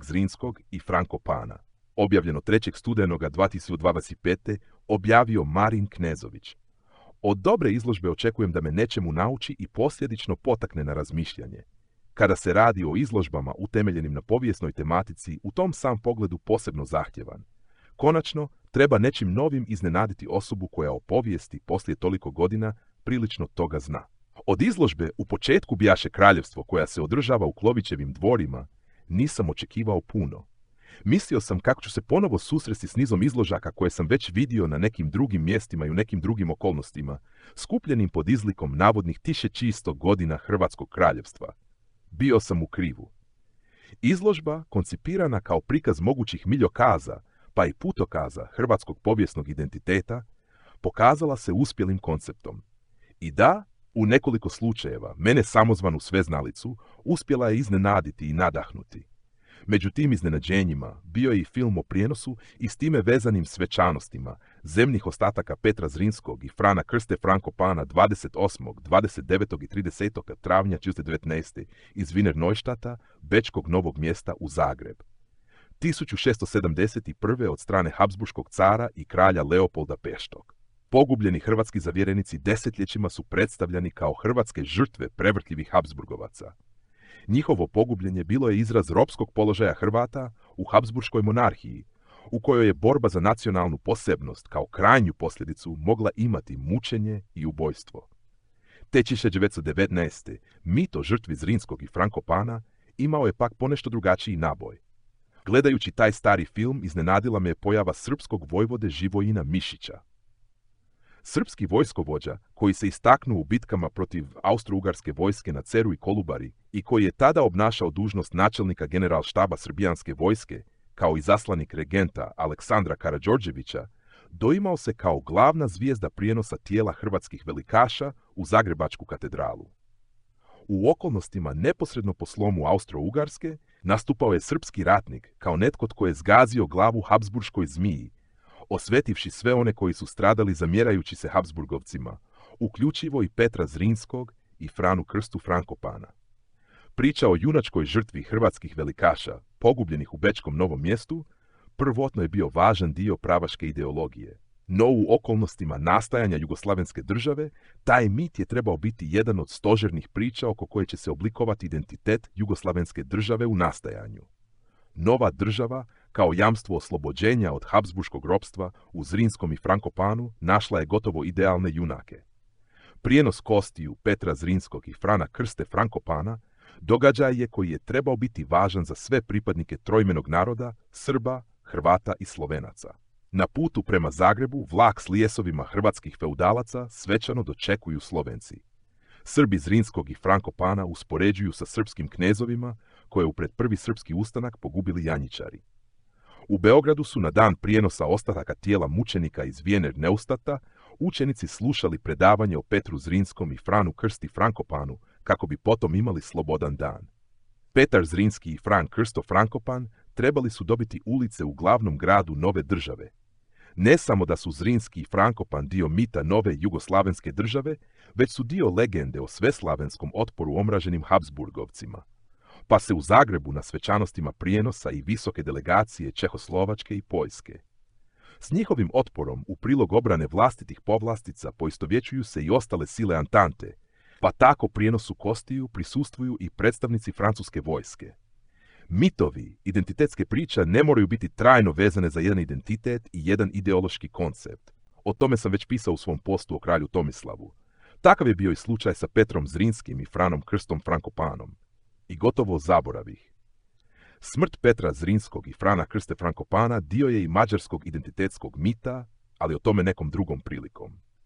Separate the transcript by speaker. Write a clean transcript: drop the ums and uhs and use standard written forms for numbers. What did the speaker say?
Speaker 1: Ludvig Zrinskog i Frankopana. Objavljeno 3. studenoga 2025. objavio Marin Knezović. Od dobre izložbe očekujem da me nečemu nauči i posljedično potakne na razmišljanje. Kada se radi o izložbama utemeljenim na povijesnoj tematici, u tom sam pogledu posebno zahtjevan. Konačno, treba nečim novim iznenaditi osobu koja o povijesti poslije toliko godina prilično toga zna. Od izložbe U početku bjaše kraljevstvo, koja se održava u Klovićevim dvorima, nisam očekivao puno. Mislio sam kako ću se ponovo susresti s nizom izložaka koje sam već vidio na nekim drugim mjestima i u nekim drugim okolnostima, skupljenim pod izlikom navodnih 1600 godina Hrvatskog kraljevstva. Bio sam u krivu. Izložba, koncipirana kao prikaz mogućih miljokaza, pa i putokaza hrvatskog povijesnog identiteta, pokazala se uspjelim konceptom. I da, u nekoliko slučajeva, mene samozvanu sveznalicu uspjela je iznenaditi i nadahnuti. Među tim iznenađenjima bio je i film o prijenosu i s time vezanim svečanostima zemnih ostataka Petra Zrinskog i Frana Krste Frankopana 28., 29. i 30. travnja 1919. iz Wiener Neustadta, bečkog Novog Mjesta u Zagreb. 1671. od strane Habsburškog cara i kralja Leopolda Peštog. Pogubljeni hrvatski zavjerenici desetljećima su predstavljani kao hrvatske žrtve prevrtljivih Habsburgovaca. Njihovo pogubljenje bilo je izraz ropskog položaja Hrvata u Habsburškoj monarhiji, u kojoj je borba za nacionalnu posebnost kao krajnju posljedicu mogla imati mučenje i ubojstvo. Te 1919. mit o žrtvi Zrinskog i Frankopana imao je pak ponešto drugačiji naboj. Gledajući taj stari film, iznenadila me pojava srpskog vojvode Živojina Mišića. Srpski vojskovođa, koji se istaknuo u bitkama protiv austro-ugarske vojske na Ceru i Kolubari i koji je tada obnašao dužnost načelnika generalštaba srbijanske vojske, kao i zaslanik regenta Aleksandra Karađorđevića, doimao se kao glavna zvijezda prijenosa tijela hrvatskih velikaša u Zagrebačku katedralu. U okolnostima neposredno po slomu Austro-Ugarske nastupao je srpski ratnik kao netko tko je zgazio glavu Habsburškoj zmiji, osvetivši sve one koji su stradali zamjerajući se Habsburgovcima, uključivo i Petra Zrinskog i Franu Krstu Frankopana. Priča o junačkoj žrtvi hrvatskih velikaša, pogubljenih u bečkom Novom Mjestu, prvotno je bio važan dio pravaške ideologije. No u okolnostima nastajanja jugoslavenske države, taj mit je trebao biti jedan od stožernih priča oko koje će se oblikovati identitet jugoslavenske države u nastajanju. Nova država, kao jamstvo oslobođenja od Habsburškog ropstva u Zrinskom i Frankopanu, našla je gotovo idealne junake. Prijenos kostiju Petra Zrinskog i Frana Krste Frankopana događaj je koji je trebao biti važan za sve pripadnike trojmenog naroda, Srba, Hrvata i Slovenaca. Na putu prema Zagrebu vlak s lijesovima hrvatskih feudalaca svečano dočekuju Slovenci. Srbi Zrinskog i Frankopana uspoređuju sa srpskim knezovima koje u pred prvi srpski ustanak pogubili janjičari. U Beogradu su na dan prijenosa ostataka tijela mučenika iz Wiener Neustadta učenici slušali predavanje o Petru Zrinskom i Franu Krsti Frankopanu kako bi potom imali slobodan dan. Petar Zrinski i Fran Krsto Frankopan trebali su dobiti ulice u glavnom gradu nove države. Ne samo da su Zrinski i Frankopan dio mita nove jugoslavenske države, već su dio legende o sveslavenskom otporu omraženim Habsburgovcima. Pa se u Zagrebu na svečanostima prijenosa i visoke delegacije Čehoslovačke i Poljske. S njihovim otporom u prilog obrane vlastitih povlastica poistovjećuju se i ostale sile Antante, pa tako prijenosu kostiju prisustvuju i predstavnici francuske vojske. Mitovi, identitetske priče ne moraju biti trajno vezane za jedan identitet i jedan ideološki koncept. O tome sam već pisao u svom postu o kralju Tomislavu. Takav je bio i slučaj sa Petrom Zrinskim i Franom Krstom Frankopanom. I gotovo zaboravih. Smrt Petra Zrinskog i Frana Krste Frankopana dio je i mađarskog identitetskog mita, ali o tome nekom drugom prilikom.